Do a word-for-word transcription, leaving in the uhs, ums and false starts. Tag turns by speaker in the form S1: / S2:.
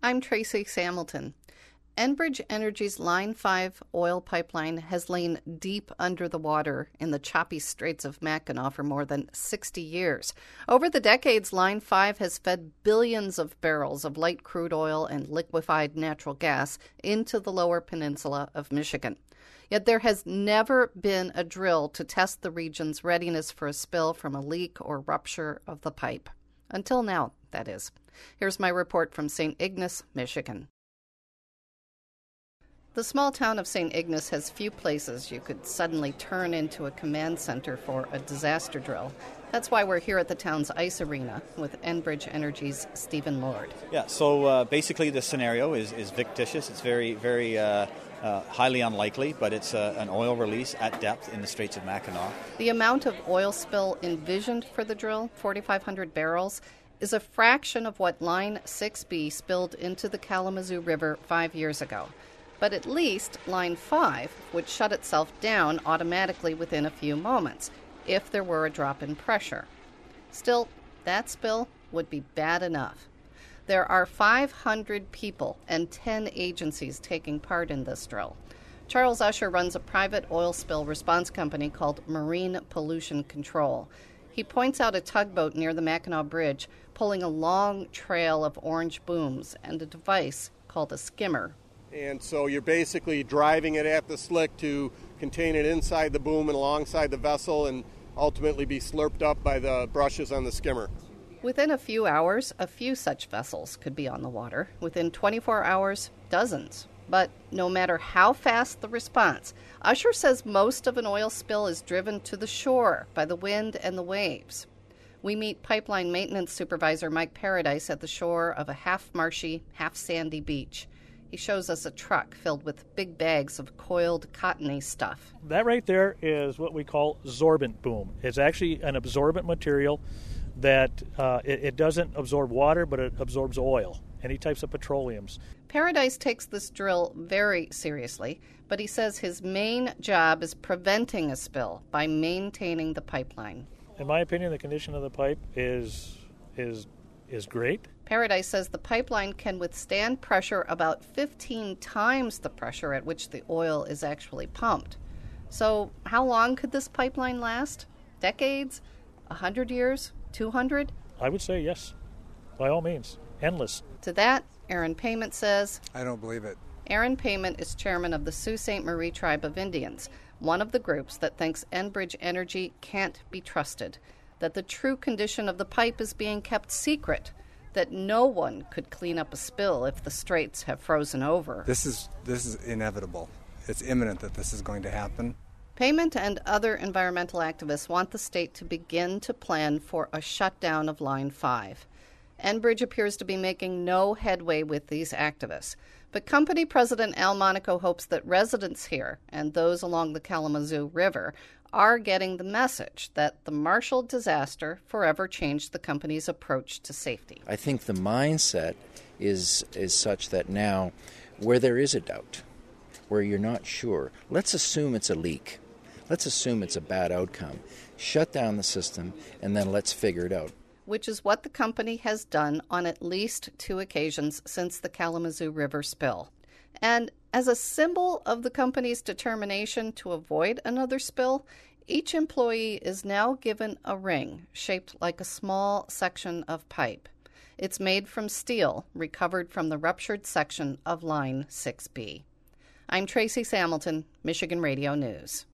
S1: I'm Tracy Samilton. Enbridge Energy's Line five oil pipeline has lain deep under the water in the choppy Straits of Mackinac for more than sixty years. Over the decades, Line five has fed billions of barrels of light crude oil and liquefied natural gas into the lower peninsula of Michigan. Yet there has never been a drill to test the region's readiness for a spill from a leak or rupture of the pipe. Until now, that is. Here's my report from Saint Ignace, Michigan. The small town of Saint Ignace has few places you could suddenly turn into a command center for a disaster drill. That's why we're here at the town's ice arena with Enbridge Energy's Stephen Lord.
S2: Yeah, so uh, basically the scenario is, is fictitious. It's very, very uh, uh, highly unlikely, but it's uh, an oil release at depth in the Straits of Mackinac.
S1: The amount of oil spill envisioned for the drill, forty-five hundred barrels, is a fraction of what Line six B spilled into the Kalamazoo River five years ago. But at least Line five would shut itself down automatically within a few moments if there were a drop in pressure. Still, that spill would be bad enough. There are five hundred people and ten agencies taking part in this drill. Charles Usher runs a private oil spill response company called Marine Pollution Control. He points out a tugboat near the Mackinac Bridge pulling a long trail of orange booms and a device called a skimmer.
S3: And so you're basically driving it at the slick to contain it inside the boom and alongside the vessel and ultimately be slurped up by the brushes on the skimmer.
S1: Within a few hours, a few such vessels could be on the water. Within twenty-four hours, dozens. But no matter how fast the response, Usher says most of an oil spill is driven to the shore by the wind and the waves. We meet pipeline maintenance supervisor Mike Paradise at the shore of a half-marshy, half-sandy beach. He shows us a truck filled with big bags of coiled cottony stuff.
S4: That right there is what we call sorbent boom. It's actually an absorbent material that uh, it, it doesn't absorb water, but it absorbs oil, any types of petroleums.
S1: Paradise takes this drill very seriously, but he says his main job is preventing a spill by maintaining the pipeline.
S4: In my opinion, the condition of the pipe is is is great.
S1: Paradise says the pipeline can withstand pressure about fifteen times the pressure at which the oil is actually pumped. So how long could this pipeline last? Decades? A hundred years? Two hundred?
S4: I would say yes, by all means. Endless.
S1: To that, Aaron Payment says,
S5: I don't believe it.
S1: Aaron Payment is chairman of the Sault Ste. Marie Tribe of Indians, one of the groups that thinks Enbridge Energy can't be trusted, that the true condition of the pipe is being kept secret, that no one could clean up a spill if the straits have frozen over.
S5: This is this is inevitable. It's imminent that this is going to happen.
S1: Payment and other environmental activists want the state to begin to plan for a shutdown of Line five. Enbridge appears to be making no headway with these activists. But company president Al Monaco hopes that residents here and those along the Kalamazoo River are getting the message that the Marshall disaster forever changed the company's approach to safety.
S6: I think the mindset is is such that now, where there is a doubt, where you're not sure, let's assume it's a leak. Let's assume it's a bad outcome. Shut down the system, and then let's figure it out.
S1: Which is what the company has done on at least two occasions since the Kalamazoo River spill. And as a symbol of the company's determination to avoid another spill, each employee is now given a ring shaped like a small section of pipe. It's made from steel recovered from the ruptured section of Line six B. I'm Tracy Samilton, Michigan Radio News.